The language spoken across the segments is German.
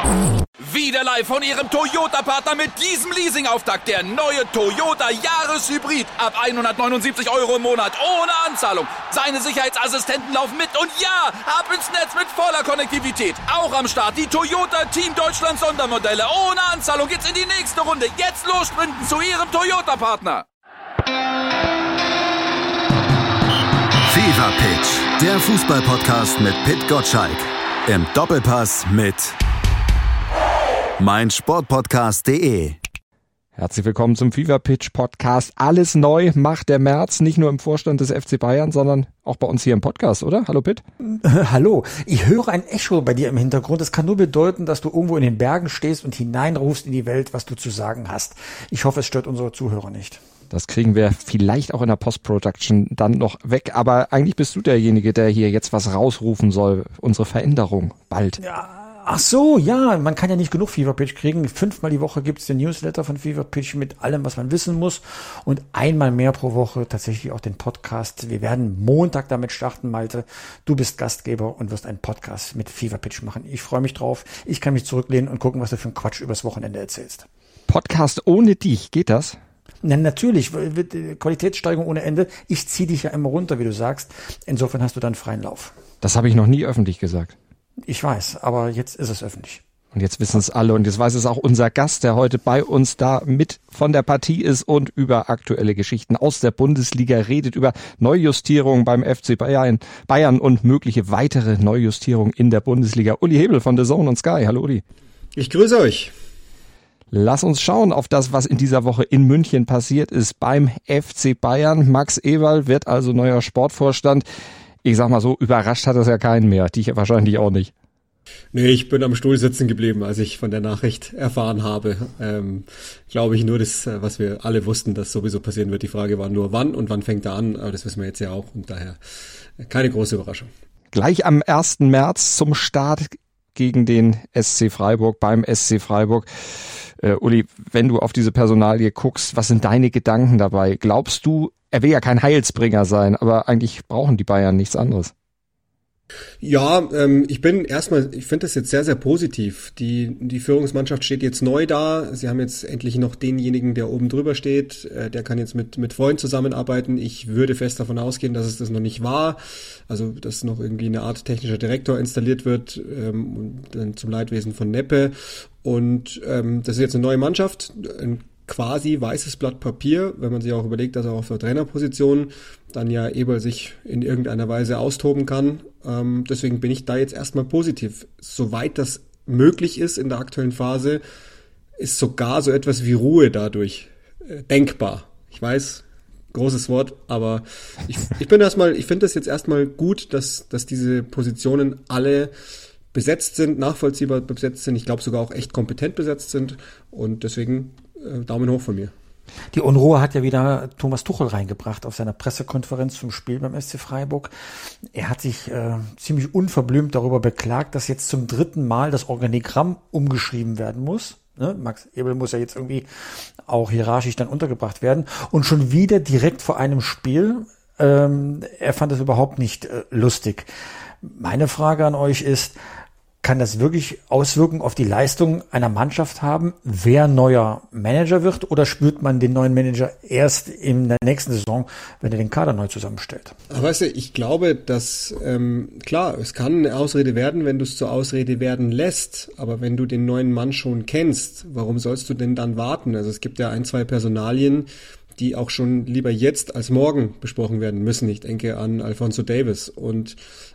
Wieder live von Ihrem Toyota-Partner mit diesem Leasing-Auftakt. Der neue Toyota Jahreshybrid. Ab 179 € im Monat. Ohne Anzahlung. Seine Sicherheitsassistenten laufen mit. Und ja, ab ins Netz mit voller Konnektivität. Auch am Start die Toyota Team Deutschland Sondermodelle. Ohne Anzahlung geht's in die nächste Runde. Jetzt los sprinten zu Ihrem Toyota-Partner. Fever Pitch. Der Fußball-Podcast mit Pit Gottschalk. Im Doppelpass mit meinsportpodcast.de. Herzlich willkommen zum Fever Pitch Podcast. Alles neu macht der März, nicht nur im Vorstand des FC Bayern, sondern auch bei uns hier im Podcast, oder? Hallo Pitt. Hallo, ich höre ein Echo bei dir im Hintergrund. Das kann nur bedeuten, dass du irgendwo in den Bergen stehst und hineinrufst in die Welt, was du zu sagen hast. Ich hoffe, es stört unsere Zuhörer nicht. Das kriegen wir vielleicht auch in der Post-Production dann noch weg. Aber eigentlich bist du derjenige, der hier jetzt was rausrufen soll. Unsere Veränderung bald. Ja. Ach so, ja, man kann ja nicht genug Fever Pitch kriegen. 5-mal die Woche gibt's den Newsletter von Fever Pitch mit allem, was man wissen muss. Und einmal mehr pro Woche tatsächlich auch den Podcast. Wir werden Montag damit starten, Malte. Du bist Gastgeber und wirst einen Podcast mit Fever Pitch machen. Ich freue mich drauf. Ich kann mich zurücklehnen und gucken, was du für einen Quatsch übers Wochenende erzählst. Podcast ohne dich, geht das? Na, natürlich, Qualitätssteigerung ohne Ende. Ich ziehe dich ja immer runter, wie du sagst. Insofern hast du dann freien Lauf. Das habe ich noch nie öffentlich gesagt. Ich weiß, aber jetzt ist es öffentlich. Und jetzt wissen es alle und jetzt weiß es auch unser Gast, der heute bei uns da mit von der Partie ist und über aktuelle Geschichten aus der Bundesliga redet, über Neujustierungen beim FC Bayern und mögliche weitere Neujustierungen in der Bundesliga. Uli Hebel von The Zone und Sky. Hallo Uli. Ich grüße euch. Lass uns schauen auf das, was in dieser Woche in München passiert ist beim FC Bayern. Max Eberl wird also neuer Sportvorstand. Ich sag mal so, überrascht hat das ja keinen mehr. Dich wahrscheinlich auch nicht. Nee, ich bin am Stuhl sitzen geblieben, als ich von der Nachricht erfahren habe. Glaube ich nur das, was wir alle wussten, dass sowieso passieren wird. Die Frage war nur wann und wann fängt er an. Aber das wissen wir jetzt ja auch und daher keine große Überraschung. Gleich am 1. März zum Start gegen den SC Freiburg, beim SC Freiburg. Uli, wenn du auf diese Personalie guckst, was sind deine Gedanken dabei? Glaubst du, er will ja kein Heilsbringer sein, aber eigentlich brauchen die Bayern nichts anderes? Ja, ich finde das jetzt sehr, sehr positiv. Die Führungsmannschaft steht jetzt neu da. Sie haben jetzt endlich noch denjenigen, der oben drüber steht. Der kann jetzt mit Freunden zusammenarbeiten. Ich würde fest davon ausgehen, dass es das noch nicht war. Also, dass noch irgendwie eine Art technischer Direktor installiert wird, dann zum Leidwesen von Neppe. Und das ist jetzt eine neue Mannschaft, ein quasi weißes Blatt Papier, wenn man sich auch überlegt, dass er auf der Trainerposition dann ja Eberl sich in irgendeiner Weise austoben kann. Deswegen bin ich da jetzt erstmal positiv. Soweit das möglich ist in der aktuellen Phase, ist sogar so etwas wie Ruhe dadurch denkbar. Ich weiß, großes Wort, aber ich finde das jetzt erstmal gut, dass diese Positionen alle besetzt sind, nachvollziehbar besetzt sind, ich glaube sogar auch echt kompetent besetzt sind und deswegen Daumen hoch von mir. Die Unruhe hat ja wieder Thomas Tuchel reingebracht auf seiner Pressekonferenz zum Spiel beim SC Freiburg. Er hat sich ziemlich unverblümt darüber beklagt, dass jetzt zum 3. Mal das Organigramm umgeschrieben werden muss. Ne? Max Eberl muss ja jetzt irgendwie auch hierarchisch dann untergebracht werden. Und schon wieder direkt vor einem Spiel. Er fand das überhaupt nicht lustig. Meine Frage an euch ist, kann das wirklich Auswirkungen auf die Leistung einer Mannschaft haben, wer neuer Manager wird, oder spürt man den neuen Manager erst in der nächsten Saison, wenn er den Kader neu zusammenstellt? Aber weißt du, ich glaube, dass, klar, es kann eine Ausrede werden, wenn du es zur Ausrede werden lässt, aber wenn du den neuen Mann schon kennst, warum sollst du denn dann warten? Also es gibt ja 1-2 Personalien, die auch schon lieber jetzt als morgen besprochen werden müssen. Ich denke an Alphonso Davies und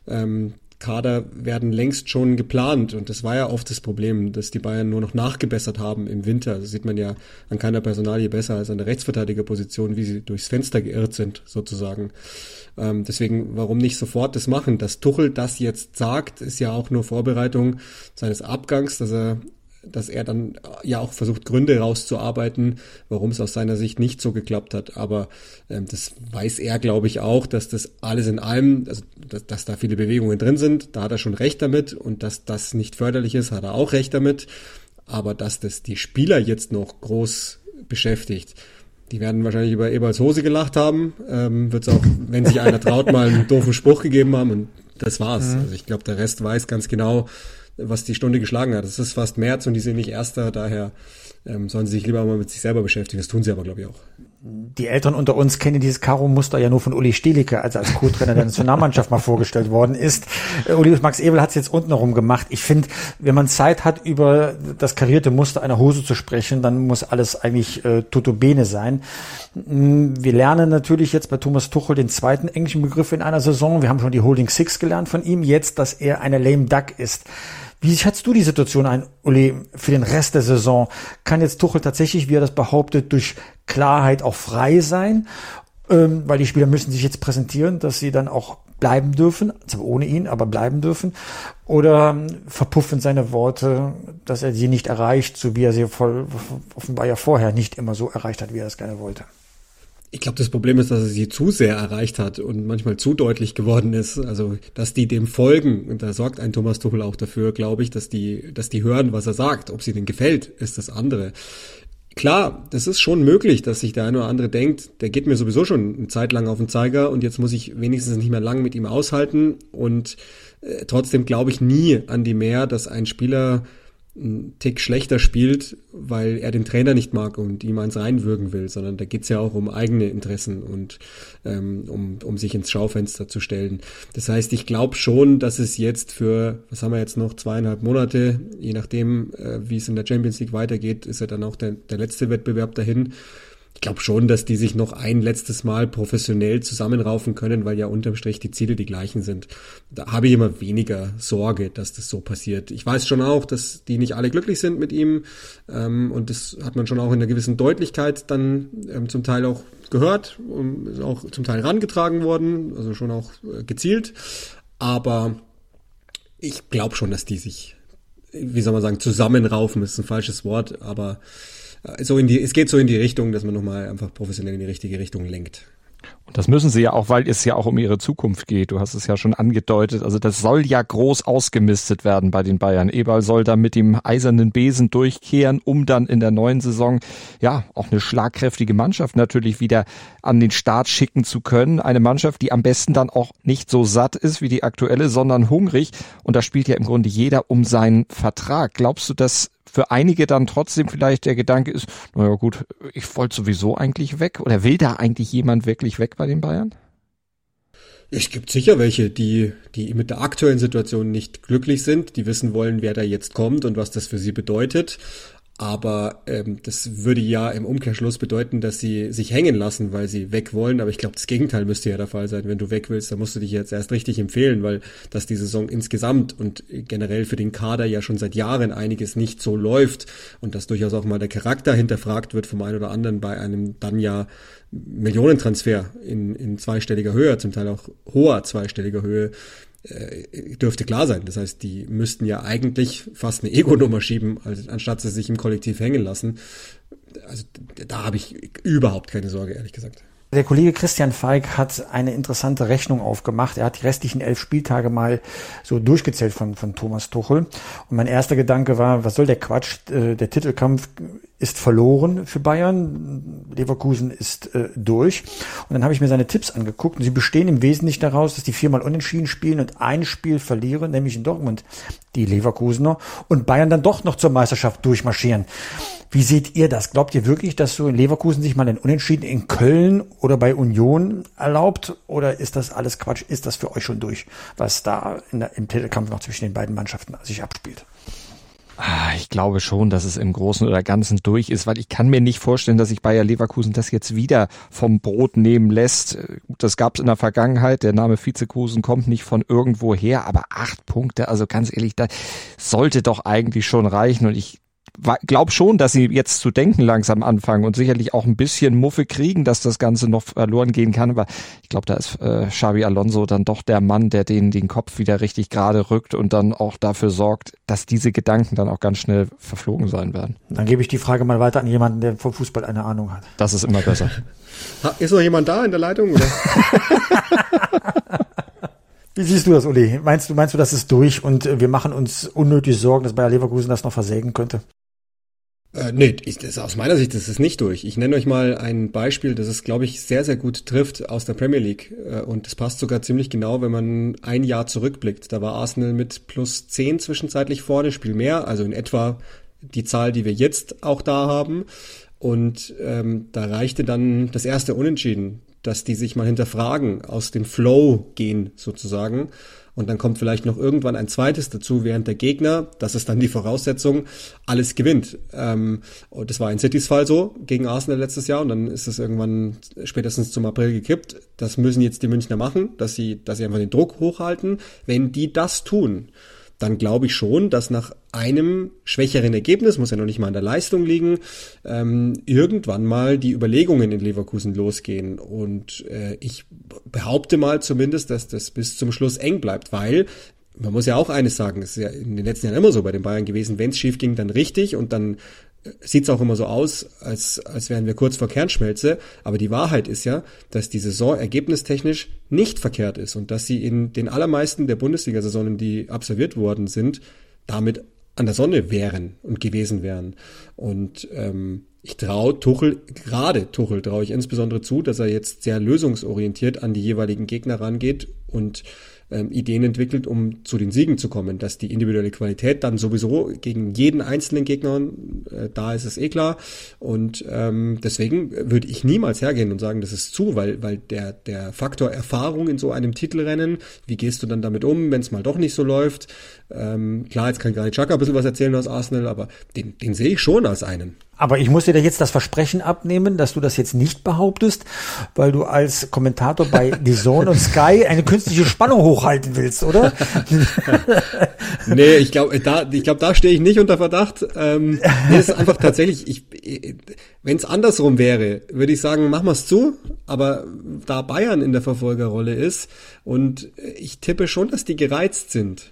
Kader werden längst schon geplant und das war ja oft das Problem, dass die Bayern nur noch nachgebessert haben im Winter. Das sieht man ja an keiner Personalie besser als an der Rechtsverteidigerposition, wie sie durchs Fenster geirrt sind, sozusagen. Deswegen, warum nicht sofort das machen? Dass Tuchel das jetzt sagt, ist ja auch nur Vorbereitung seines Abgangs, dass er dann ja auch versucht, Gründe rauszuarbeiten, warum es aus seiner Sicht nicht so geklappt hat. Aber das weiß er, glaube ich, auch, dass das alles in allem, also dass da viele Bewegungen drin sind, da hat er schon recht damit. Und dass das nicht förderlich ist, hat er auch recht damit. Aber dass das die Spieler jetzt noch groß beschäftigt, die werden wahrscheinlich über Eberls Hose gelacht haben. Wird es auch, wenn sich einer traut, mal einen doofen Spruch gegeben haben. Und das war's. Also ich glaube, der Rest weiß ganz genau, was die Stunde geschlagen hat. Es ist fast März und die sind nicht Erster, daher sollen sie sich lieber mal mit sich selber beschäftigen. Das tun sie aber, glaube ich, auch. Die Älteren unter uns kennen dieses Karo-Muster ja nur von Uli Stielicke, als er als Co-Trainer der Nationalmannschaft mal vorgestellt worden ist. Max Eberl hat es jetzt untenrum gemacht. Ich finde, wenn man Zeit hat, über das karierte Muster einer Hose zu sprechen, dann muss alles eigentlich tutto bene sein. Wir lernen natürlich jetzt bei Thomas Tuchel den zweiten englischen Begriff in einer Saison. Wir haben schon die Holding Six gelernt von ihm. Jetzt, dass er eine lame duck ist. Wie schätzt du die Situation ein, Uli, für den Rest der Saison? Kann jetzt Tuchel tatsächlich, wie er das behauptet, durch Klarheit auch frei sein? Weil die Spieler müssen sich jetzt präsentieren, dass sie dann auch bleiben dürfen, zwar ohne ihn, aber bleiben dürfen. Oder verpuffen seine Worte, dass er sie nicht erreicht, so wie er sie offenbar ja vorher nicht immer so erreicht hat, wie er es gerne wollte? Ich glaube, das Problem ist, dass er sie zu sehr erreicht hat und manchmal zu deutlich geworden ist. Also, dass die dem folgen, und da sorgt ein Thomas Tuchel auch dafür, glaube ich, dass die hören, was er sagt. Ob sie denen gefällt, ist das andere. Klar, das ist schon möglich, dass sich der eine oder andere denkt, der geht mir sowieso schon eine Zeit lang auf den Zeiger und jetzt muss ich wenigstens nicht mehr lang mit ihm aushalten. Und trotzdem glaube ich nie an die Mehr, dass ein Spieler einen Tick schlechter spielt, weil er den Trainer nicht mag und ihm eins reinwürgen will, sondern da geht's ja auch um eigene Interessen und um sich ins Schaufenster zu stellen. Das heißt, ich glaube schon, dass es jetzt für, was haben wir jetzt noch, 2,5 Monate, je nachdem, wie es in der Champions League weitergeht, ist ja dann auch der letzte Wettbewerb dahin. Ich glaube schon, dass die sich noch ein letztes Mal professionell zusammenraufen können, weil ja unterm Strich die Ziele die gleichen sind. Da habe ich immer weniger Sorge, dass das so passiert. Ich weiß schon auch, dass die nicht alle glücklich sind mit ihm, und das hat man schon auch in einer gewissen Deutlichkeit dann zum Teil auch gehört und ist auch zum Teil herangetragen worden, also schon auch gezielt. Aber ich glaube schon, dass die sich, wie soll man sagen, zusammenraufen, ist ein falsches Wort, aber es geht so in die Richtung, dass man nochmal einfach professionell in die richtige Richtung lenkt. Und das müssen sie ja auch, weil es ja auch um ihre Zukunft geht. Du hast es ja schon angedeutet. Also das soll ja groß ausgemistet werden bei den Bayern. Eberl soll da mit dem eisernen Besen durchkehren, um dann in der neuen Saison ja auch eine schlagkräftige Mannschaft natürlich wieder an den Start schicken zu können. Eine Mannschaft, die am besten dann auch nicht so satt ist wie die aktuelle, sondern hungrig. Und da spielt ja im Grunde jeder um seinen Vertrag. Glaubst du, dass für einige dann trotzdem vielleicht der Gedanke ist, naja gut, ich wollte sowieso eigentlich weg, oder will da eigentlich jemand wirklich weg bei den Bayern? Es gibt sicher welche, die mit der aktuellen Situation nicht glücklich sind, die wissen wollen, wer da jetzt kommt und was das für sie bedeutet. Aber das würde ja im Umkehrschluss bedeuten, dass sie sich hängen lassen, weil sie weg wollen. Aber ich glaube, das Gegenteil müsste ja der Fall sein. Wenn du weg willst, dann musst du dich jetzt erst richtig empfehlen, weil dass die Saison insgesamt und generell für den Kader ja schon seit Jahren einiges nicht so läuft und dass durchaus auch mal der Charakter hinterfragt wird vom einen oder anderen bei einem dann ja Millionentransfer in zweistelliger Höhe, zum Teil auch hoher zweistelliger Höhe, dürfte klar sein. Das heißt, die müssten ja eigentlich fast eine Ego-Nummer schieben, anstatt sie sich im Kollektiv hängen lassen. Also da habe ich überhaupt keine Sorge, ehrlich gesagt. Der Kollege Christian Falk hat eine interessante Rechnung aufgemacht. Er hat die restlichen 11 Spieltage mal so durchgezählt von Thomas Tuchel. Und mein erster Gedanke war, was soll der Quatsch? Der Titelkampf ist verloren für Bayern. Leverkusen ist durch. Und dann habe ich mir seine Tipps angeguckt. Und sie bestehen im Wesentlichen daraus, dass die 4-mal unentschieden spielen und ein Spiel verlieren, nämlich in Dortmund, die Leverkusener. Und Bayern dann doch noch zur Meisterschaft durchmarschieren. Wie seht ihr das? Glaubt ihr wirklich, dass so in Leverkusen sich mal ein Unentschieden in Köln oder bei Union erlaubt? Oder ist das alles Quatsch? Ist das für euch schon durch, was da im Titelkampf noch zwischen den beiden Mannschaften sich abspielt? Ich glaube schon, dass es im Großen oder Ganzen durch ist, weil ich kann mir nicht vorstellen, dass sich Bayer Leverkusen das jetzt wieder vom Brot nehmen lässt. Das gab es in der Vergangenheit. Der Name Vizekusen kommt nicht von irgendwo her, aber 8 Punkte, also ganz ehrlich, das sollte doch eigentlich schon reichen. Und ich glaube schon, dass sie jetzt zu denken langsam anfangen und sicherlich auch ein bisschen Muffe kriegen, dass das Ganze noch verloren gehen kann. Aber ich glaube, da ist Xabi Alonso dann doch der Mann, der denen den Kopf wieder richtig gerade rückt und dann auch dafür sorgt, dass diese Gedanken dann auch ganz schnell verflogen sein werden. Dann gebe ich die Frage mal weiter an jemanden, der vom Fußball eine Ahnung hat. Das ist immer besser. Ist noch jemand da in der Leitung, oder? Wie siehst du das, Uli? Meinst du, das ist durch und wir machen uns unnötig Sorgen, dass Bayer Leverkusen das noch versägen könnte? Nee, aus meiner Sicht ist es nicht durch. Ich nenne euch mal ein Beispiel, das es, glaube ich, sehr, sehr gut trifft aus der Premier League. Und das passt sogar ziemlich genau, wenn man ein Jahr zurückblickt. Da war Arsenal mit +10 zwischenzeitlich vorne, Spiel mehr, also in etwa die Zahl, die wir jetzt auch da haben. Und da reichte dann das erste Unentschieden, dass die sich mal hinterfragen, aus dem Flow gehen sozusagen. Und dann kommt vielleicht noch irgendwann ein zweites dazu, während der Gegner, das ist dann die Voraussetzung, alles gewinnt. Und das war in Citys Fall so gegen Arsenal letztes Jahr und dann ist es irgendwann spätestens zum April gekippt. Das müssen jetzt die Münchner machen, dass sie einfach den Druck hochhalten. Wenn die das tun, dann glaube ich schon, dass nach einem schwächeren Ergebnis, muss ja noch nicht mal an der Leistung liegen, irgendwann mal die Überlegungen in Leverkusen losgehen. Und ich behaupte mal zumindest, dass das bis zum Schluss eng bleibt, weil man muss ja auch eines sagen, es ist ja in den letzten Jahren immer so bei den Bayern gewesen, wenn es schief ging, dann richtig und dann sieht's auch immer so aus, als wären wir kurz vor Kernschmelze. Aber die Wahrheit ist ja, dass die Saison ergebnistechnisch nicht verkehrt ist und dass sie in den allermeisten der Bundesliga-Saisonen, die absolviert worden sind, damit an der Sonne wären und gewesen wären. Und ich traue Tuchel traue ich insbesondere zu, dass er jetzt sehr lösungsorientiert an die jeweiligen Gegner rangeht und Ideen entwickelt, um zu den Siegen zu kommen. Dass die individuelle Qualität dann sowieso gegen jeden einzelnen Gegner, da ist es eh klar. Und deswegen würde ich niemals hergehen und sagen, das ist zu, weil der Faktor Erfahrung in so einem Titelrennen, wie gehst du dann damit um, wenn es mal doch nicht so läuft? Klar, jetzt kann Granit Xhaka ein bisschen was erzählen aus Arsenal, aber den sehe ich schon als einen. Aber ich muss dir da jetzt das Versprechen abnehmen, dass du das jetzt nicht behauptest, weil du als Kommentator bei DAZN und Sky eine künstliche Spannung hochhalten willst, oder? Nee, ich glaube, da stehe ich nicht unter Verdacht. Nee, es ist einfach tatsächlich, wenn es andersrum wäre, würde ich sagen, machen wir es zu. Aber da Bayern in der Verfolgerrolle ist und ich tippe schon, dass die gereizt sind,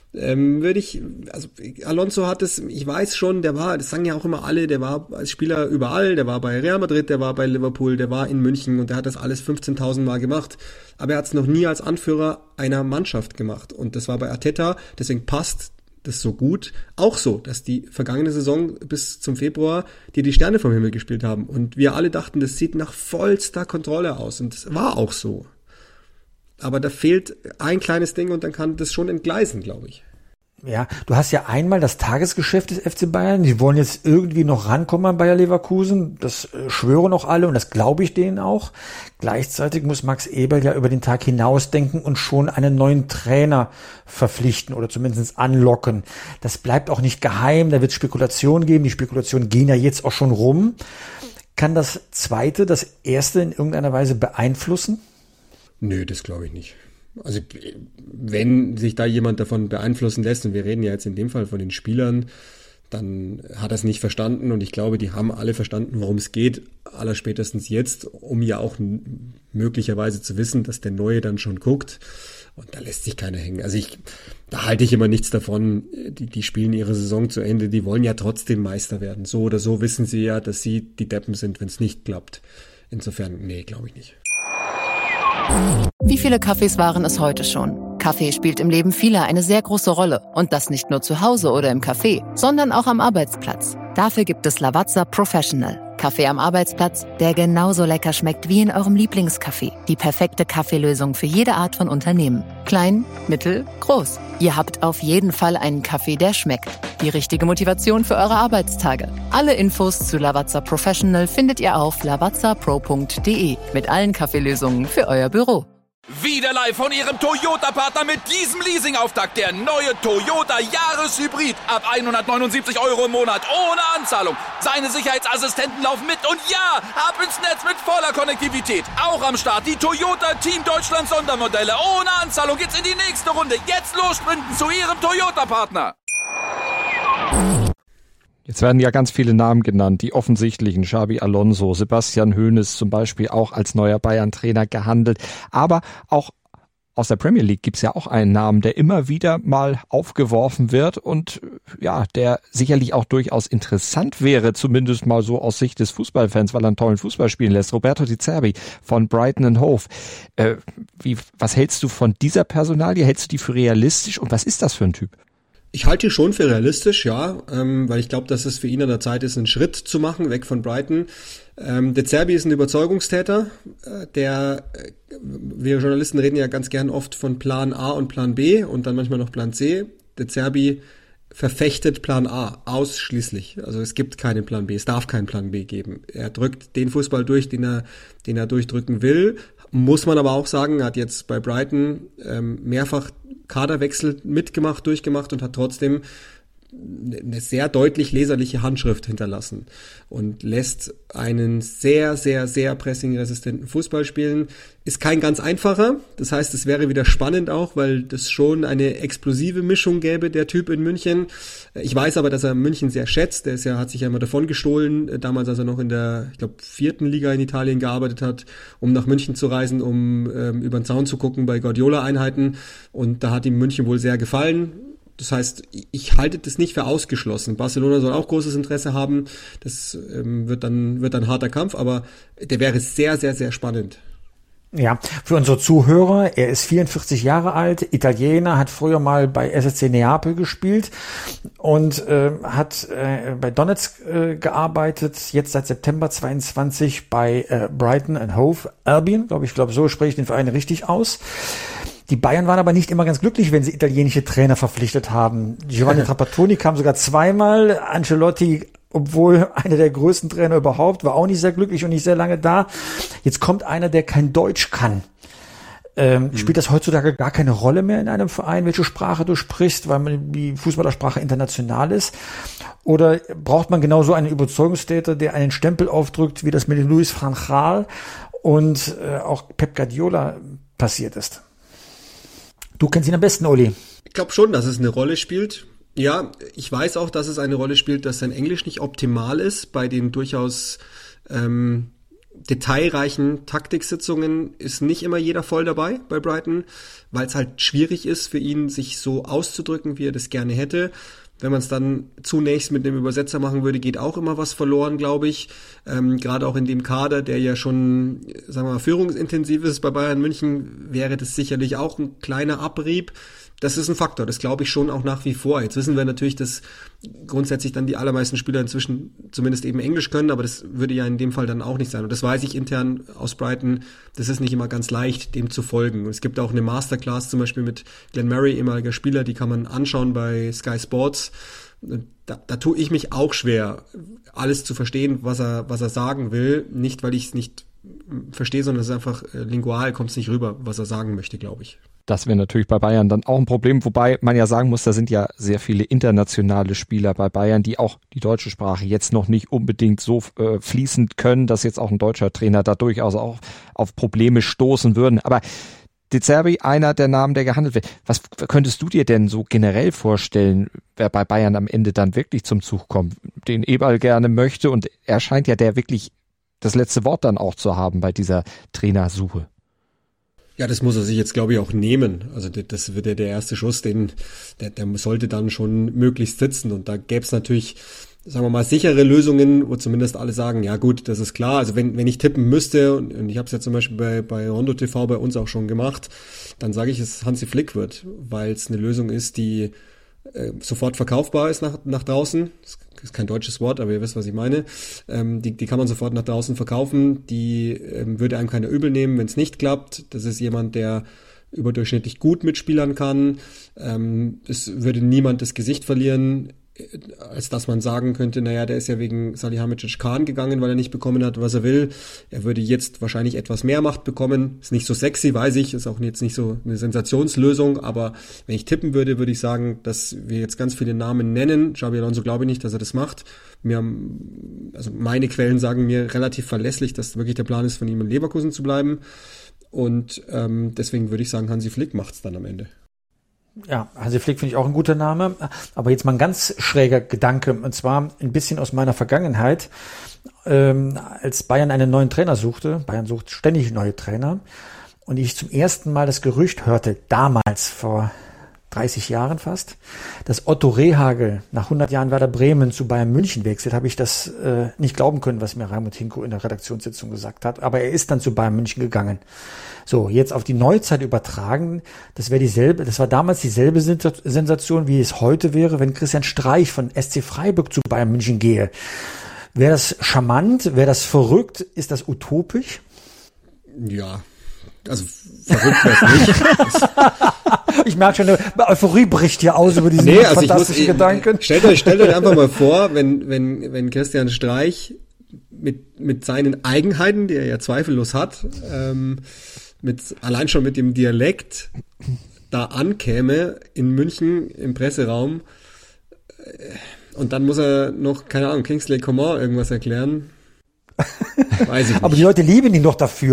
Alonso hat es, ich weiß schon, das sagen ja auch immer alle, der war als Spieler überall, der war bei Real Madrid, der war bei Liverpool, der war in München und der hat das alles 15.000 Mal gemacht, aber er hat es noch nie als Anführer einer Mannschaft gemacht und das war bei Arteta, deswegen passt das so gut, auch so, dass die vergangene Saison bis zum Februar die Sterne vom Himmel gespielt haben und wir alle dachten, das sieht nach vollster Kontrolle aus und das war auch so. Aber da fehlt ein kleines Ding und dann kann das schon entgleisen, glaube ich. Ja, du hast ja einmal das Tagesgeschäft des FC Bayern. Die wollen jetzt irgendwie noch rankommen an Bayer Leverkusen. Das schwören auch alle und das glaube ich denen auch. Gleichzeitig muss Max Eberl ja über den Tag hinausdenken und schon einen neuen Trainer verpflichten oder zumindest anlocken. Das bleibt auch nicht geheim. Da wird Spekulationen geben. Die Spekulationen gehen ja jetzt auch schon rum. Kann das Zweite das Erste in irgendeiner Weise beeinflussen? Nö, das glaube ich nicht. Also wenn sich da jemand davon beeinflussen lässt, und wir reden ja jetzt in dem Fall von den Spielern, dann hat er es nicht verstanden und ich glaube, die haben alle verstanden, worum es geht, allerspätestens jetzt, um ja auch möglicherweise zu wissen, dass der Neue dann schon guckt und da lässt sich keiner hängen. Also da halte ich immer nichts davon, die spielen ihre Saison zu Ende, die wollen ja trotzdem Meister werden. So oder so wissen sie ja, dass sie die Deppen sind, wenn es nicht klappt. Insofern, nee, glaube ich nicht. Wie viele Kaffees waren es heute schon? Kaffee spielt im Leben vieler eine sehr große Rolle. Und das nicht nur zu Hause oder im Café, sondern auch am Arbeitsplatz. Dafür gibt es Lavazza Professional. Kaffee am Arbeitsplatz, der genauso lecker schmeckt wie in eurem Lieblingscafé. Die perfekte Kaffeelösung für jede Art von Unternehmen. Klein, mittel, groß. Ihr habt auf jeden Fall einen Kaffee, der schmeckt. Die richtige Motivation für eure Arbeitstage. Alle Infos zu Lavazza Professional findet ihr auf lavazzapro.de mit allen Kaffeelösungen für euer Büro. Wieder live von Ihrem Toyota-Partner mit diesem Leasing-Auftakt. Der neue Toyota Jahreshybrid. Ab 179 € im Monat. Ohne Anzahlung. Seine Sicherheitsassistenten laufen mit. Und ja, ab ins Netz mit voller Konnektivität. Auch am Start die Toyota Team Deutschland Sondermodelle. Ohne Anzahlung geht's in die nächste Runde. Jetzt los sprinten zu Ihrem Toyota-Partner. Jetzt werden ja ganz viele Namen genannt, die offensichtlichen. Xabi Alonso, Sebastian Hoeneß zum Beispiel auch als neuer Bayern-Trainer gehandelt. Aber auch aus der Premier League gibt's ja auch einen Namen, der immer wieder mal aufgeworfen wird und ja, der sicherlich auch durchaus interessant wäre, zumindest mal so aus Sicht des Fußballfans, weil er einen tollen Fußball spielen lässt. Roberto Di Zerbi von Brighton & Hove. Was hältst du von dieser Personalie? Hältst du die für realistisch und was ist das für ein Typ? Ich halte ihn schon für realistisch, ja, weil ich glaube, dass es für ihn an der Zeit ist, einen Schritt zu machen, weg von Brighton. De Zerbi ist ein Überzeugungstäter, wir Journalisten reden ja ganz gern oft von Plan A und Plan B und dann manchmal noch Plan C. De Zerbi verfechtet Plan A ausschließlich. Also es gibt keinen Plan B, es darf keinen Plan B geben. Er drückt den Fußball durch, den er durchdrücken will. Muss man aber auch sagen, er hat jetzt bei Brighton mehrfach Kaderwechsel durchgemacht und hat trotzdem eine sehr deutlich leserliche Handschrift hinterlassen und lässt einen sehr, sehr, sehr pressingresistenten Fußball spielen. Ist kein ganz einfacher. Das heißt, es wäre wieder spannend auch, weil das schon eine explosive Mischung gäbe, der Typ in München. Ich weiß aber, dass er München sehr schätzt. Hat sich ja immer davon gestohlen, damals, als er noch in der, ich glaube, 4. Liga in Italien gearbeitet hat, um nach München zu reisen, um über den Zaun zu gucken bei Guardiola-Einheiten. Und da hat ihm München wohl sehr gefallen. Das heißt, ich halte das nicht für ausgeschlossen. Barcelona soll auch großes Interesse haben. Das wird dann ein harter Kampf, aber der wäre sehr, sehr, sehr spannend. Ja, für unsere Zuhörer, er ist 44 Jahre alt, Italiener, hat früher mal bei SSC Neapel gespielt und hat bei Donetsk gearbeitet, jetzt seit September 22 bei Brighton and Hove Albion, ich glaube, so spreche ich den Verein richtig aus. Die Bayern waren aber nicht immer ganz glücklich, wenn sie italienische Trainer verpflichtet haben. Giovanni Trapattoni kam sogar zweimal. Ancelotti, obwohl einer der größten Trainer überhaupt, war auch nicht sehr glücklich und nicht sehr lange da. Jetzt kommt einer, der kein Deutsch kann. Spielt das heutzutage gar keine Rolle mehr in einem Verein, welche Sprache du sprichst, weil die Fußballersprache international ist? Oder braucht man genauso einen Überzeugungstäter, der einen Stempel aufdrückt, wie das mit Luis van Gaal und auch Pep Guardiola passiert ist? Du kennst ihn am besten, Uli. Ich glaube schon, dass es eine Rolle spielt. Ja, ich weiß auch, dass es eine Rolle spielt, dass sein Englisch nicht optimal ist. Bei den durchaus detailreichen Taktiksitzungen ist nicht immer jeder voll dabei bei Brighton, weil es halt schwierig ist für ihn, sich so auszudrücken, wie er das gerne hätte. Wenn man es dann zunächst mit einem Übersetzer machen würde, geht auch immer was verloren, glaube ich. Gerade auch in dem Kader, der ja schon, sagen wir mal, führungsintensiv ist bei Bayern München, wäre das sicherlich auch ein kleiner Abrieb. Das ist ein Faktor, das glaube ich schon auch nach wie vor. Jetzt wissen wir natürlich, dass grundsätzlich dann die allermeisten Spieler inzwischen zumindest eben Englisch können, aber das würde ja in dem Fall dann auch nicht sein. Und das weiß ich intern aus Brighton, das ist nicht immer ganz leicht, dem zu folgen. Und es gibt auch eine Masterclass zum Beispiel mit Glenn Murray, ehemaliger Spieler, die kann man anschauen bei Sky Sports. Da tue ich mich auch schwer, alles zu verstehen, was er sagen will. Nicht, weil ich es nicht verstehe, sondern es ist einfach lingual, kommt es nicht rüber, was er sagen möchte, glaube ich. Das wäre natürlich bei Bayern dann auch ein Problem, wobei man ja sagen muss, da sind ja sehr viele internationale Spieler bei Bayern, die auch die deutsche Sprache jetzt noch nicht unbedingt so fließend können, dass jetzt auch ein deutscher Trainer da durchaus auch auf Probleme stoßen würden. Aber De Zerbi, einer der Namen, der gehandelt wird. Was könntest du dir denn so generell vorstellen, wer bei Bayern am Ende dann wirklich zum Zug kommt, den Eberl gerne möchte? Und er scheint ja der wirklich das letzte Wort dann auch zu haben bei dieser Trainersuche. Ja, das muss er sich jetzt, glaube ich, auch nehmen. Also das wird ja der erste Schuss, der sollte dann schon möglichst sitzen. Und da gäbe es natürlich, sagen wir mal, sichere Lösungen, wo zumindest alle sagen, ja gut, das ist klar. Also wenn ich tippen müsste, und ich habe es ja zum Beispiel bei Rondo TV bei uns auch schon gemacht, dann sage ich, es Hansi Flick wird, weil es eine Lösung ist, die sofort verkaufbar ist nach draußen. Das ist kein deutsches Wort, aber ihr wisst, was ich meine. Die kann man sofort nach draußen verkaufen. Die würde einem keiner übel nehmen, wenn es nicht klappt. Das ist jemand, der überdurchschnittlich gut mitspielern kann. Es würde niemand das Gesicht verlieren, als dass man sagen könnte, naja, der ist ja wegen Salihamidzic Khan gegangen, weil er nicht bekommen hat, was er will. Er würde jetzt wahrscheinlich etwas mehr Macht bekommen. Ist nicht so sexy, weiß ich, ist auch jetzt nicht so eine Sensationslösung, aber wenn ich tippen würde, würde ich sagen, dass wir jetzt ganz viele Namen nennen. Xabi Alonso glaube ich nicht, dass er das macht. Also meine Quellen sagen mir relativ verlässlich, dass wirklich der Plan ist, von ihm in Leverkusen zu bleiben. Und deswegen würde ich sagen, Hansi Flick macht's dann am Ende. Ja, Hansi Flick finde ich auch ein guter Name. Aber jetzt mal ein ganz schräger Gedanke, und zwar ein bisschen aus meiner Vergangenheit. Als Bayern einen neuen Trainer suchte, Bayern sucht ständig neue Trainer, und ich zum ersten Mal das Gerücht hörte, damals vor 30 Jahren fast, dass Otto Rehhagel nach 100 Jahren Werder Bremen zu Bayern München wechselt, habe ich das nicht glauben können, was mir Raimund Hinko in der Redaktionssitzung gesagt hat. Aber er ist dann zu Bayern München gegangen. So, jetzt auf die Neuzeit übertragen, das war damals dieselbe Sensation, wie es heute wäre, wenn Christian Streich von SC Freiburg zu Bayern München gehe. Wäre das charmant? Wäre das verrückt? Ist das utopisch? Ja, also verrückt wäre es nicht. Ich merke schon, eine Euphorie bricht hier aus über diesen fantastischen Gedanken. Stellt euch einfach mal vor, wenn Christian Streich mit seinen Eigenheiten, die er ja zweifellos hat, allein schon mit dem Dialekt da ankäme in München im Presseraum und dann muss er noch, keine Ahnung, Kingsley Coman irgendwas erklären. Weiß ich nicht. Aber die Leute lieben ihn doch dafür.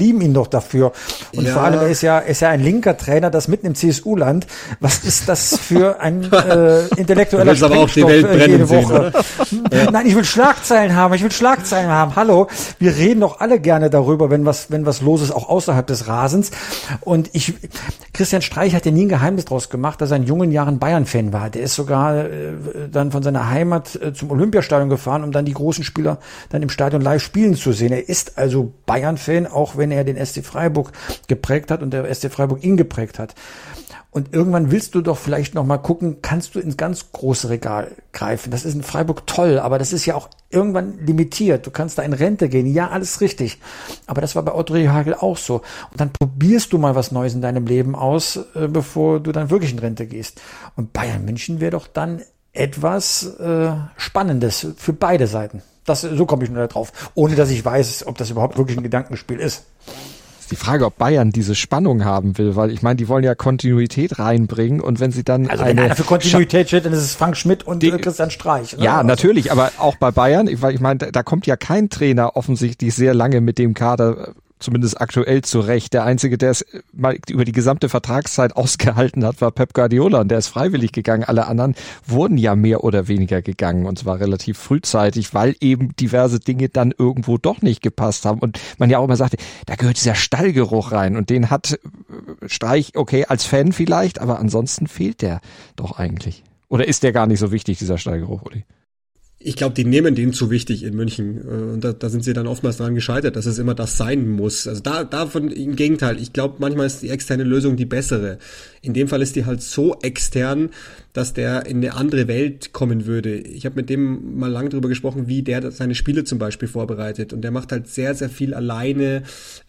Und vor allem, er ist ja ein linker Trainer, das mitten im CSU-Land. Was ist das für ein intellektueller Sprengstoff jede Woche? Nein, ich will Schlagzeilen haben. Hallo, wir reden doch alle gerne darüber, wenn was los ist, auch außerhalb des Rasens. Und Christian Streich hat ja nie ein Geheimnis draus gemacht, dass er in jungen Jahren Bayern-Fan war. Der ist sogar dann von seiner Heimat zum Olympiastadion gefahren, um dann die großen Spieler dann im Stadion live spielen zu sehen. Er ist also Bayern-Fan, auch wenn er den SC Freiburg geprägt hat und der SC Freiburg ihn geprägt hat. Und irgendwann willst du doch vielleicht noch mal gucken, kannst du ins ganz große Regal greifen. Das ist in Freiburg toll, aber das ist ja auch irgendwann limitiert. Du kannst da in Rente gehen. Ja, alles richtig. Aber das war bei Otto Rehhagel auch so. Und dann probierst du mal was Neues in deinem Leben aus, bevor du dann wirklich in Rente gehst. Und Bayern München wäre doch dann etwas Spannendes für beide Seiten. So komme ich nur da drauf, ohne dass ich weiß, ob das überhaupt wirklich ein Gedankenspiel ist. Ist die Frage, ob Bayern diese Spannung haben will, weil ich meine, die wollen ja Kontinuität reinbringen und wenn sie dann wenn einer für Kontinuität steht, dann ist es Frank Schmidt und Christian Streich. Ne? Ja, also natürlich, aber auch bei Bayern, weil ich meine, da kommt ja kein Trainer offensichtlich sehr lange mit dem Kader zumindest aktuell zurecht. Der Einzige, der es mal über die gesamte Vertragszeit ausgehalten hat, war Pep Guardiola und der ist freiwillig gegangen. Alle anderen wurden ja mehr oder weniger gegangen und zwar relativ frühzeitig, weil eben diverse Dinge dann irgendwo doch nicht gepasst haben und man ja auch immer sagte, da gehört dieser Stallgeruch rein und den hat Streich, okay, als Fan vielleicht, aber ansonsten fehlt der doch eigentlich. Oder ist der gar nicht so wichtig, dieser Stallgeruch, Uli? Ich glaube, die nehmen den zu wichtig in München und da sind sie dann oftmals daran gescheitert, dass es immer das sein muss. Also davon im Gegenteil, ich glaube, manchmal ist die externe Lösung die bessere. In dem Fall ist die halt so extern, dass der in eine andere Welt kommen würde. Ich habe mit dem mal lang drüber gesprochen, wie der seine Spiele zum Beispiel vorbereitet und der macht halt sehr, sehr viel alleine,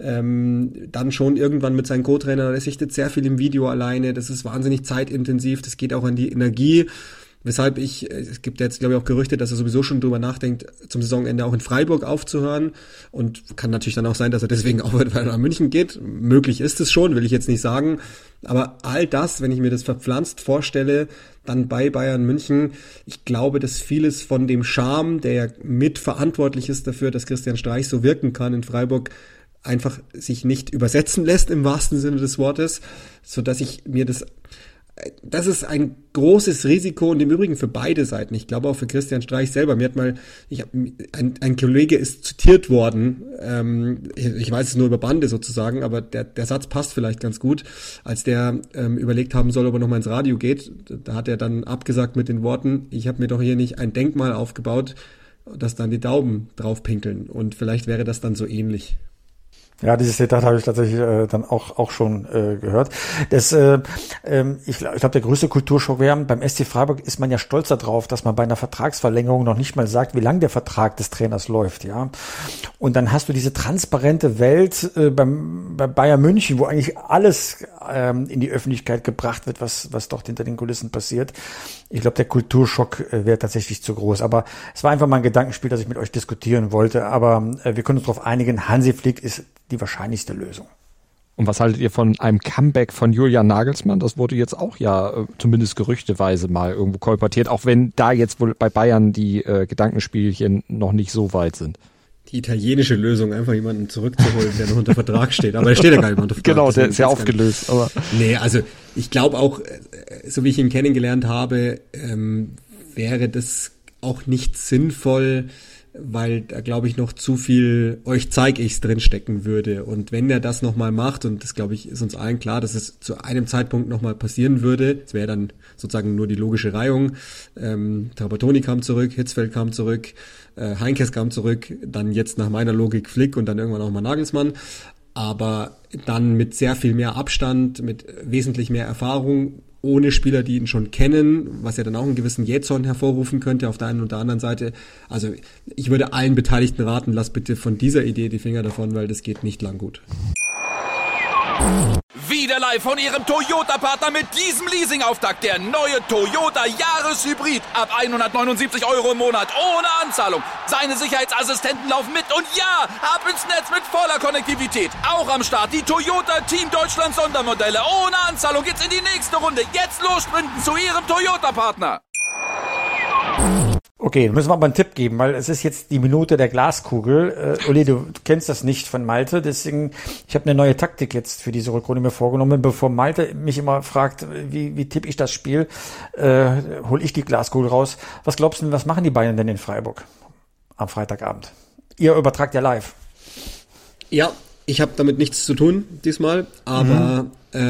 dann schon irgendwann mit seinen Co-Trainern, der sichtet sehr viel im Video alleine, das ist wahnsinnig zeitintensiv, das geht auch an die Energie. Weshalb es gibt jetzt, glaube ich, auch Gerüchte, dass er sowieso schon drüber nachdenkt, zum Saisonende auch in Freiburg aufzuhören. Und kann natürlich dann auch sein, dass er deswegen aufhört, weil er nach München geht. Möglich ist es schon, will ich jetzt nicht sagen. Aber all das, wenn ich mir das verpflanzt vorstelle, dann bei Bayern München, ich glaube, dass vieles von dem Charme, der ja mitverantwortlich ist dafür, dass Christian Streich so wirken kann in Freiburg, einfach sich nicht übersetzen lässt im wahrsten Sinne des Wortes, so dass ich mir das ist ein großes Risiko und im Übrigen für beide Seiten. Ich glaube auch für Christian Streich selber. Ein Kollege ist zitiert worden, ich weiß es nur über Bande sozusagen, aber der Satz passt vielleicht ganz gut, als der überlegt haben soll, ob er nochmal ins Radio geht. Da hat er dann abgesagt mit den Worten, ich habe mir doch hier nicht ein Denkmal aufgebaut, dass dann die Daumen drauf pinkeln. Und vielleicht wäre das dann so ähnlich. Ja, dieses Zitat habe ich tatsächlich dann auch schon gehört. Ich glaube, der größte Kulturschock wäre, beim SC Freiburg ist man ja stolz darauf, dass man bei einer Vertragsverlängerung noch nicht mal sagt, wie lang der Vertrag des Trainers läuft, ja. Und dann hast du diese transparente Welt bei Bayern München, wo eigentlich alles in die Öffentlichkeit gebracht wird, was dort hinter den Kulissen passiert. Ich glaube, der Kulturschock wäre tatsächlich zu groß. Aber es war einfach mal ein Gedankenspiel, das ich mit euch diskutieren wollte. Aber wir können uns darauf einigen, Hansi Flick ist die wahrscheinlichste Lösung. Und was haltet ihr von einem Comeback von Julian Nagelsmann? Das wurde jetzt auch zumindest gerüchteweise mal irgendwo kolportiert, auch wenn da jetzt wohl bei Bayern die Gedankenspielchen noch nicht so weit sind. Die italienische Lösung, einfach jemanden zurückzuholen, der noch unter Vertrag steht. Aber er steht ja gar nicht unter Vertrag. Genau, der ist ja aufgelöst. Aber nee, also ich glaube auch, so wie ich ihn kennengelernt habe, wäre das auch nicht sinnvoll, weil da, glaube ich, noch zu viel euch zeig ich's drinstecken würde. Und wenn er das nochmal macht, und das, glaube ich, ist uns allen klar, dass es zu einem Zeitpunkt nochmal passieren würde, es wäre dann sozusagen nur die logische Reihung, Trapattoni kam zurück, Hitzfeld kam zurück, Heinkes kam zurück, dann jetzt nach meiner Logik Flick und dann irgendwann auch mal Nagelsmann, aber dann mit sehr viel mehr Abstand, mit wesentlich mehr Erfahrung, ohne Spieler, die ihn schon kennen, was ja dann auch einen gewissen Jähzorn hervorrufen könnte auf der einen und der anderen Seite. Also ich würde allen Beteiligten raten, lass bitte von dieser Idee die Finger davon, weil das geht nicht lang gut. Wieder live von Ihrem Toyota-Partner mit diesem Leasing-Auftakt. Der neue Toyota Jahreshybrid. Ab 179 Euro im Monat. Ohne Anzahlung. Seine Sicherheitsassistenten laufen mit. Und ja, ab ins Netz mit voller Konnektivität. Auch am Start die Toyota Team Deutschland Sondermodelle. Ohne Anzahlung geht's in die nächste Runde. Jetzt los sprinten zu Ihrem Toyota-Partner. Okay, müssen wir aber einen Tipp geben, weil es ist jetzt die Minute der Glaskugel. Uli, du kennst das nicht von Malte, deswegen, ich habe eine neue Taktik jetzt für diese Rückrunde mir vorgenommen. Bevor Malte mich immer fragt, wie tippe ich das Spiel, hole ich die Glaskugel raus. Was glaubst du, was machen die Bayern denn in Freiburg am Freitagabend? Ihr übertragt ja live. Ja, ich habe damit nichts zu tun diesmal, aber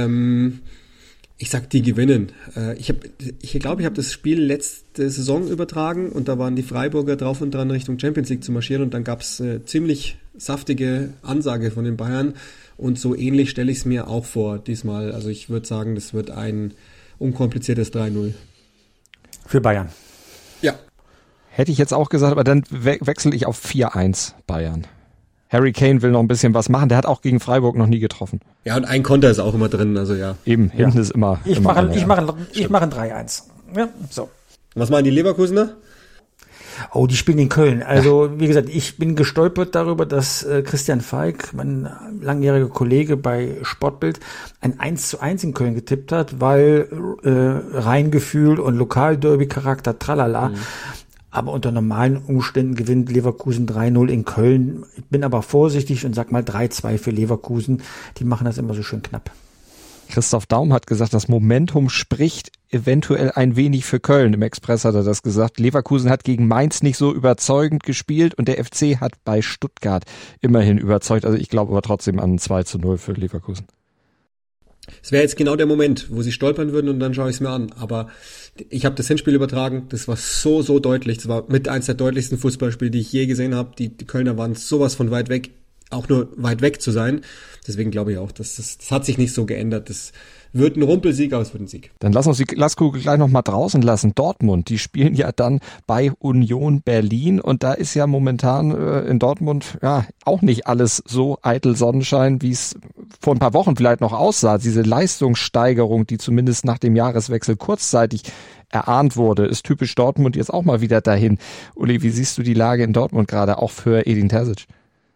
ich sag, die gewinnen. Ich glaube, ich habe das Spiel letzte Saison übertragen und da waren die Freiburger drauf und dran, Richtung Champions League zu marschieren und dann gab's eine ziemlich saftige Ansage von den Bayern und so ähnlich stelle ich es mir auch vor diesmal. Also ich würde sagen, das wird ein unkompliziertes 3-0. Für Bayern. Ja. Hätte ich jetzt auch gesagt, aber dann wechsle ich auf 4-1 Bayern. Harry Kane will noch ein bisschen was machen. Der hat auch gegen Freiburg noch nie getroffen. Ja, und ein Konter ist auch immer drin, also ja. Eben, hinten ist immer. Ich mache ein 3-1. Ja, so. Was machen die Leverkusener? Oh, die spielen in Köln. Also, wie gesagt, ich bin gestolpert darüber, dass Christian Falk, mein langjähriger Kollege bei Sportbild, ein 1:1 in Köln getippt hat, weil Rheingefühl und Lokalderby-Charakter, tralala. Aber unter normalen Umständen gewinnt Leverkusen 3-0 in Köln. Ich bin aber vorsichtig und sag mal 3-2 für Leverkusen. Die machen das immer so schön knapp. Christoph Daum hat gesagt, das Momentum spricht eventuell ein wenig für Köln. Im Express hat er das gesagt. Leverkusen hat gegen Mainz nicht so überzeugend gespielt und der FC hat bei Stuttgart immerhin überzeugt. Also ich glaube aber trotzdem an 2-0 für Leverkusen. Es wäre jetzt genau der Moment, wo sie stolpern würden und dann schaue ich es mir an. Aber ich habe das Hinspiel übertragen, das war so deutlich. Das war mit eins der deutlichsten Fußballspiele, die ich je gesehen habe. Die Kölner waren sowas von weit weg, auch nur weit weg zu sein. Deswegen glaube ich auch, das hat sich nicht so geändert. Das wird ein Rumpelsieg, aber es wird ein Sieg. Dann lass uns die Glaskugel gleich noch mal draußen lassen. Dortmund, die spielen ja dann bei Union Berlin und da ist ja momentan in Dortmund ja auch nicht alles so eitel Sonnenschein, wie es vor ein paar Wochen vielleicht noch aussah. Diese Leistungssteigerung, die zumindest nach dem Jahreswechsel kurzzeitig erahnt wurde, ist typisch Dortmund jetzt auch mal wieder dahin. Uli, wie siehst du die Lage in Dortmund gerade, auch für Edin Terzic?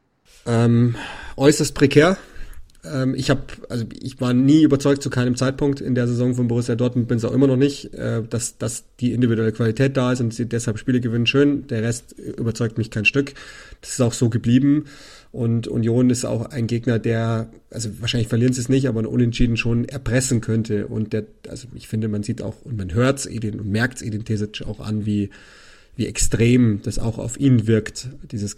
Äußerst prekär. Ich war nie überzeugt zu keinem Zeitpunkt in der Saison von Borussia Dortmund, bin es auch immer noch nicht, dass die individuelle Qualität da ist und sie deshalb Spiele gewinnen, schön. Der Rest überzeugt mich kein Stück. Das ist auch so geblieben. Und Union ist auch ein Gegner, der, also wahrscheinlich verlieren sie es nicht, aber ein Unentschieden schon erpressen könnte. Und ich finde, man sieht auch und man hört es und merkt es Edin Terzic auch an, wie extrem das auch auf ihn wirkt, diese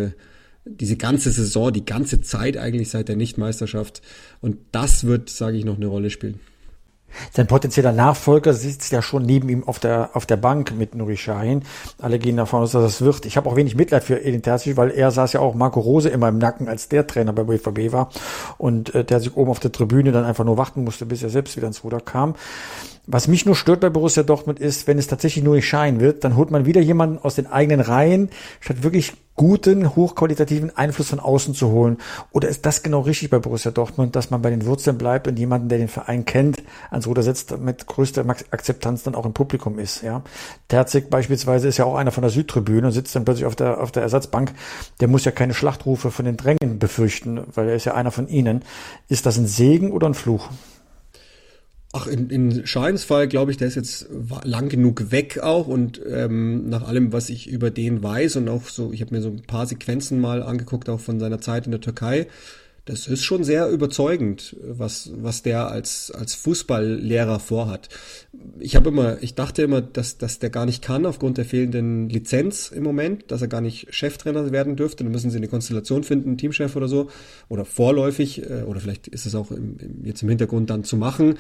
ganze Saison, die ganze Zeit eigentlich seit der Nichtmeisterschaft. Und das wird, sage ich, noch eine Rolle spielen. Sein potenzieller Nachfolger sitzt ja schon neben ihm auf der Bank mit Nuri Sahin. Alle gehen davon aus, dass das wird. Ich habe auch wenig Mitleid für Edin Terzic, weil er saß ja auch Marco Rose immer im Nacken, als der Trainer bei BVB war. Und der sich oben auf der Tribüne dann einfach nur warten musste, bis er selbst wieder ins Ruder kam. Was mich nur stört bei Borussia Dortmund ist, wenn es tatsächlich nur nicht Schein wird, dann holt man wieder jemanden aus den eigenen Reihen, statt wirklich guten, hochqualitativen Einfluss von außen zu holen. Oder ist das genau richtig bei Borussia Dortmund, dass man bei den Wurzeln bleibt und jemanden, der den Verein kennt, ans Ruder setzt, mit größter Akzeptanz dann auch im Publikum ist, ja? Terzic beispielsweise ist ja auch einer von der Südtribüne und sitzt dann plötzlich auf der Ersatzbank. Der muss ja keine Schlachtrufe von den Drängen befürchten, weil er ist ja einer von ihnen. Ist das ein Segen oder ein Fluch? Ach, in Scheins Fall glaube ich, der ist jetzt lang genug weg auch und nach allem, was ich über den weiß und auch so, ich habe mir so ein paar Sequenzen mal angeguckt, auch von seiner Zeit in der Türkei, das ist schon sehr überzeugend, was der als Fußballlehrer vorhat. Ich dachte immer, dass der gar nicht kann aufgrund der fehlenden Lizenz im Moment, dass er gar nicht Cheftrainer werden dürfte. Dann müssen sie eine Konstellation finden, Teamchef oder so, oder vorläufig, oder vielleicht ist es auch jetzt im Hintergrund dann zu machen.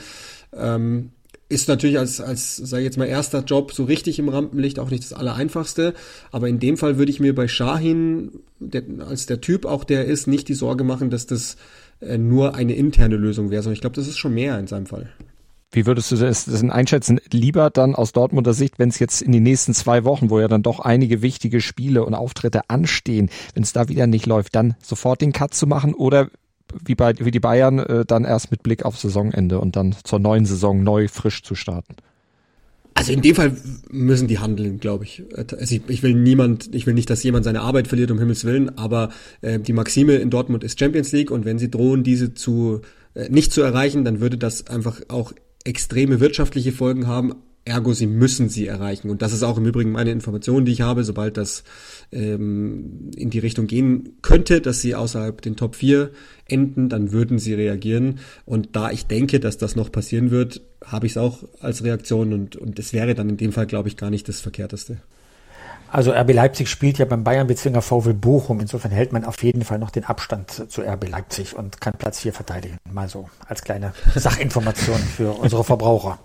Ist natürlich als sage ich jetzt mal, erster Job so richtig im Rampenlicht auch nicht das Allereinfachste, aber in dem Fall würde ich mir bei Shahin, als der Typ auch der ist, nicht die Sorge machen, dass das nur eine interne Lösung wäre, sondern ich glaube, das ist schon mehr in seinem Fall. Wie würdest du das denn einschätzen? Lieber dann aus Dortmunder Sicht, wenn es jetzt in den nächsten 2 Wochen, wo ja dann doch einige wichtige Spiele und Auftritte anstehen, wenn es da wieder nicht läuft, dann sofort den Cut zu machen, oder wie die Bayern dann erst mit Blick auf Saisonende und dann zur neuen Saison neu frisch zu starten? Also in dem Fall müssen die handeln, glaube ich. Also ich will nicht, dass jemand seine Arbeit verliert, um Himmels Willen, aber die Maxime in Dortmund ist Champions League, und wenn sie drohen, diese nicht zu erreichen, dann würde das einfach auch extreme wirtschaftliche Folgen haben. Ergo, sie müssen sie erreichen. Und das ist auch im Übrigen meine Information, die ich habe, sobald das in die Richtung gehen könnte, dass sie außerhalb den Top 4 enden, dann würden sie reagieren. Und da ich denke, dass das noch passieren wird, habe ich es auch als Reaktion, und es wäre dann in dem Fall, glaube ich, gar nicht das Verkehrteste. Also RB Leipzig spielt ja beim Bayern-Bezwinger VfL Bochum. Insofern hält man auf jeden Fall noch den Abstand zu RB Leipzig und kann Platz 4 verteidigen. Mal so als kleine Sachinformation für unsere Verbraucher.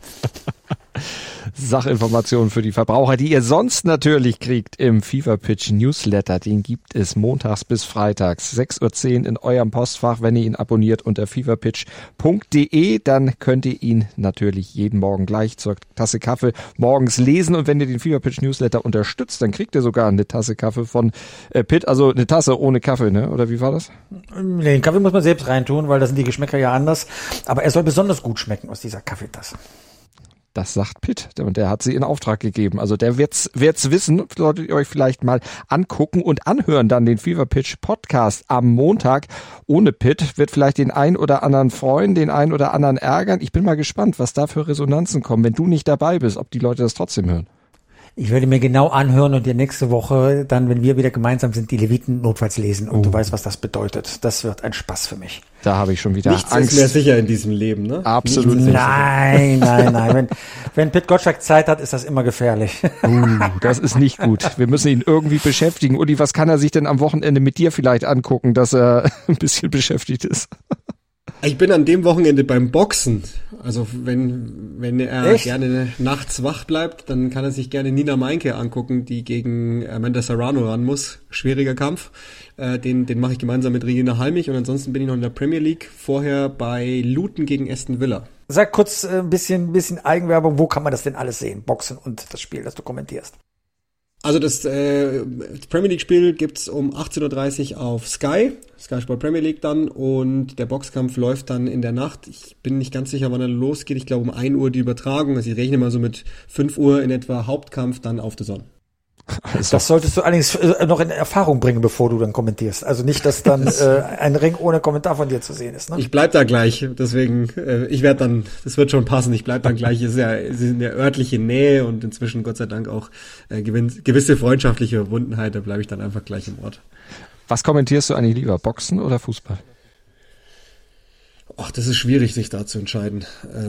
Sachinformationen für die Verbraucher, die ihr sonst natürlich kriegt im Fever Pitch Newsletter. Den gibt es montags bis freitags, 6:10 Uhr in eurem Postfach, wenn ihr ihn abonniert unter feverpitch.de. Dann könnt ihr ihn natürlich jeden Morgen gleich zur Tasse Kaffee morgens lesen. Und wenn ihr den Fever Pitch Newsletter unterstützt, dann kriegt ihr sogar eine Tasse Kaffee von Pitt. Also eine Tasse ohne Kaffee, ne? Oder wie war das? Nee, den Kaffee muss man selbst reintun, weil da sind die Geschmäcker ja anders. Aber er soll besonders gut schmecken aus dieser Kaffeetasse. Das sagt Pitt, und der hat sie in Auftrag gegeben. Also der wird's wissen, solltet ihr euch vielleicht mal angucken und anhören, dann den Fever Pitch Podcast am Montag. Ohne Pitt wird vielleicht den einen oder anderen freuen, den einen oder anderen ärgern. Ich bin mal gespannt, was da für Resonanzen kommen, wenn du nicht dabei bist, ob die Leute das trotzdem hören. Ich werde mir genau anhören und dir nächste Woche dann, wenn wir wieder gemeinsam sind, die Leviten notfalls lesen. Und du weißt, was das bedeutet. Das wird ein Spaß für mich. Da habe ich schon wieder Nichts Angst. ist mehr sicher in diesem Leben, ne? Absolut nicht. nicht. Nein. Wenn Pitt Gottschalk Zeit hat, ist das immer gefährlich. Das ist nicht gut. Wir müssen ihn irgendwie beschäftigen. Uli, was kann er sich denn am Wochenende mit dir vielleicht angucken, dass er ein bisschen beschäftigt ist? Ich bin an dem Wochenende beim Boxen. Also wenn er gerne nachts wach bleibt, dann kann er sich gerne Nina Meinke angucken, die gegen Amanda Serrano ran muss. Schwieriger Kampf. Den mache ich gemeinsam mit Regina Halmich, und ansonsten bin ich noch in der Premier League. Vorher bei Luton gegen Aston Villa. Sag kurz ein bisschen Eigenwerbung. Wo kann man das denn alles sehen? Boxen und das Spiel, das du kommentierst. Also das Premier League Spiel gibt's um 18:30 Uhr auf Sky Sport Premier League dann, und der Boxkampf läuft dann in der Nacht. Ich bin nicht ganz sicher, wann er losgeht. Ich glaube um 1 Uhr die Übertragung. Also ich rechne mal so mit 5 Uhr in etwa Hauptkampf, dann auf The Zone. Also. Das solltest du allerdings noch in Erfahrung bringen, bevor du dann kommentierst. Also nicht, dass dann ein Ring ohne Kommentar von dir zu sehen ist. Ne? Ich bleib da gleich, deswegen, das wird schon passen, ich bleib dann gleich. Es ist in der örtlichen Nähe und inzwischen Gott sei Dank auch gewisse freundschaftliche Verbundenheit, da bleibe ich dann einfach gleich im Ort. Was kommentierst du eigentlich lieber, Boxen oder Fußball? Ach, das ist schwierig, sich da zu entscheiden.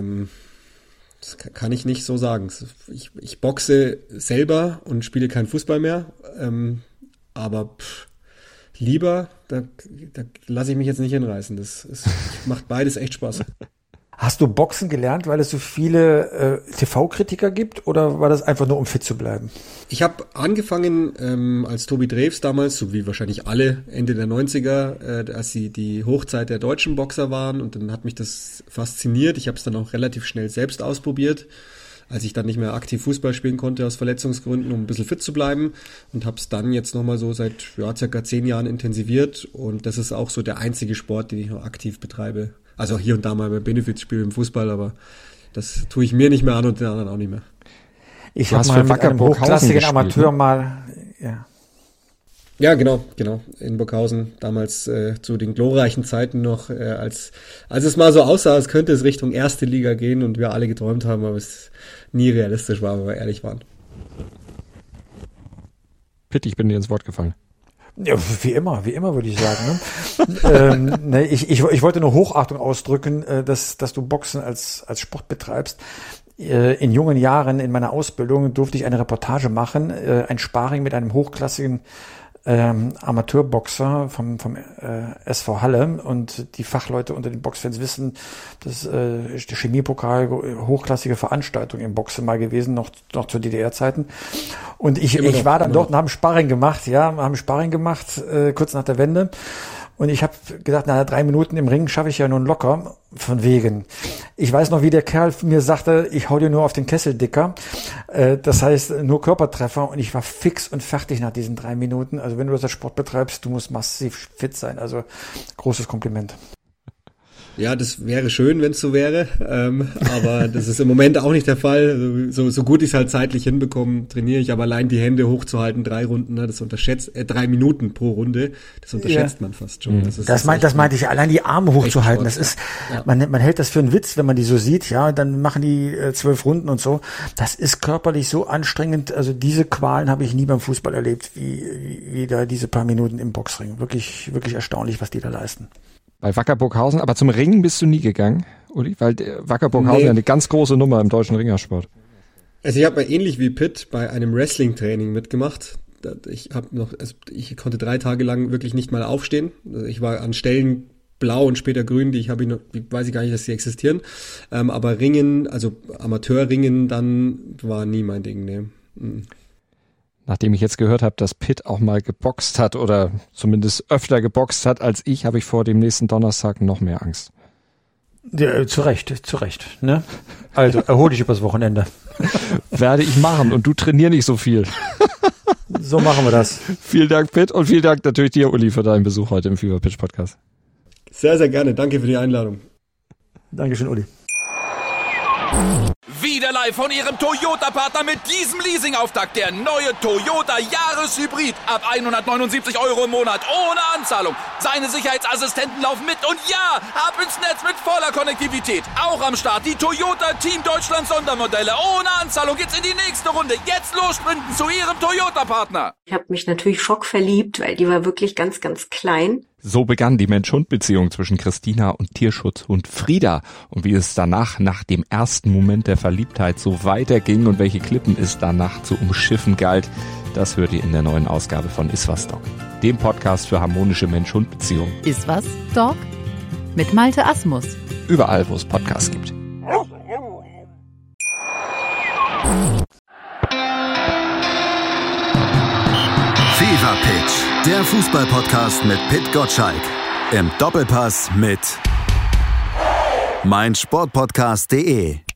Das kann ich nicht so sagen. Ich boxe selber und spiele keinen Fußball mehr, aber lieber, da lasse ich mich jetzt nicht hinreißen. Das macht beides echt Spaß. Hast du Boxen gelernt, weil es so viele TV-Kritiker gibt, oder war das einfach nur, um fit zu bleiben? Ich habe angefangen als Tobi Drews damals, so wie wahrscheinlich alle Ende der 90er, als sie die Hochzeit der deutschen Boxer waren, und dann hat mich das fasziniert. Ich habe es dann auch relativ schnell selbst ausprobiert, als ich dann nicht mehr aktiv Fußball spielen konnte aus Verletzungsgründen, um ein bisschen fit zu bleiben, und habe es dann jetzt nochmal so seit circa 10 Jahren intensiviert, und das ist auch so der einzige Sport, den ich noch aktiv betreibe. Also hier und da mal bei Benefits-Spielen im Fußball, aber das tue ich mir nicht mehr an und den anderen auch nicht mehr. Ich habe mal mit einem hochklassigen Amateur mal, ja. Ja, genau. In Burghausen, damals zu den glorreichen Zeiten noch, als es mal so aussah, als könnte es Richtung erste Liga gehen und wir alle geträumt haben, aber es nie realistisch war, wenn wir ehrlich waren. Pitt, ich bin dir ins Wort gefallen. Ja, wie immer würde ich sagen. Ne? Ich wollte nur Hochachtung ausdrücken, dass du Boxen als Sport betreibst. In jungen Jahren in meiner Ausbildung durfte ich eine Reportage machen, ein Sparring mit einem hochklassigen Amateurboxer vom SV Halle, und die Fachleute unter den Boxfans wissen, das ist der Chemiepokal, hochklassige Veranstaltung im Boxen mal gewesen, noch zu DDR-Zeiten. Und ich war dann dort und haben Sparring gemacht, kurz nach der Wende. Und ich habe gedacht, 3 Minuten im Ring schaffe ich ja nun locker, von wegen. Ich weiß noch, wie der Kerl mir sagte, ich hau dir nur auf den Kessel, Dicker. Das heißt, nur Körpertreffer, und ich war fix und fertig nach diesen 3 Minuten. Also wenn du das als Sport betreibst, du musst massiv fit sein. Also großes Kompliment. Ja, das wäre schön, wenn es so wäre, aber das ist im Moment auch nicht der Fall. So gut ich es halt zeitlich hinbekomme, trainiere ich, aber allein die Hände hochzuhalten, 3 Runden, ne, das unterschätzt, 3 Minuten pro Runde, das unterschätzt man fast schon. Das meinte ich, allein die Arme hochzuhalten, das ist, man hält das für einen Witz, wenn man die so sieht, ja, dann machen die 12 Runden und so. Das ist körperlich so anstrengend, also diese Qualen habe ich nie beim Fußball erlebt, wie da diese paar Minuten im Boxring. Wirklich, wirklich erstaunlich, was die da leisten. Bei Wacker Burghausen, aber zum Ringen bist du nie gegangen, Uli? Weil Wacker Burghausen ja eine ganz große Nummer im deutschen Ringersport. Also ich habe ähnlich wie Pitt bei einem Wrestling-Training mitgemacht. Ich konnte 3 Tage lang wirklich nicht mal aufstehen. Also ich war an Stellen blau und später grün, die weiß ich gar nicht, dass die existieren. Aber Ringen, also Amateurringen, dann war nie mein Ding, ne. Nachdem ich jetzt gehört habe, dass Pitt auch mal geboxt hat oder zumindest öfter geboxt hat als ich, habe ich vor dem nächsten Donnerstag noch mehr Angst. Ja, zu Recht, ne? Also, erhol dich übers Wochenende. Werde ich machen, und du trainier nicht so viel. So machen wir das. Vielen Dank, Pitt, und vielen Dank natürlich dir, Uli, für deinen Besuch heute im Fever Pitch Podcast. Sehr, sehr gerne. Danke für die Einladung. Dankeschön, Uli. Wieder live von Ihrem Toyota-Partner mit diesem Leasing-Auftakt. Der neue Toyota Jahreshybrid. Ab 179 € im Monat. Ohne Anzahlung. Seine Sicherheitsassistenten laufen mit. Und ja, ab ins Netz mit voller Konnektivität. Auch am Start die Toyota Team Deutschland Sondermodelle. Ohne Anzahlung geht's in die nächste Runde. Jetzt los sprinten zu Ihrem Toyota-Partner. Ich habe mich natürlich schockverliebt, weil die war wirklich ganz, ganz klein. So begann die Mensch-Hund-Beziehung zwischen Christina und Tierschutzhund Frieda. Und wie es danach, nach dem ersten Moment der Verliebtheit, so weiterging und welche Klippen es danach zu umschiffen galt, das hört ihr in der neuen Ausgabe von Iswas Dog, dem Podcast für harmonische Mensch-Hund-Beziehungen. Iswas Dog mit Malte Asmus. Überall, wo es Podcasts gibt. Fever Pitch, der Fußball-Podcast mit Pit Gottschalk. Im Doppelpass mit meinsportpodcast.de.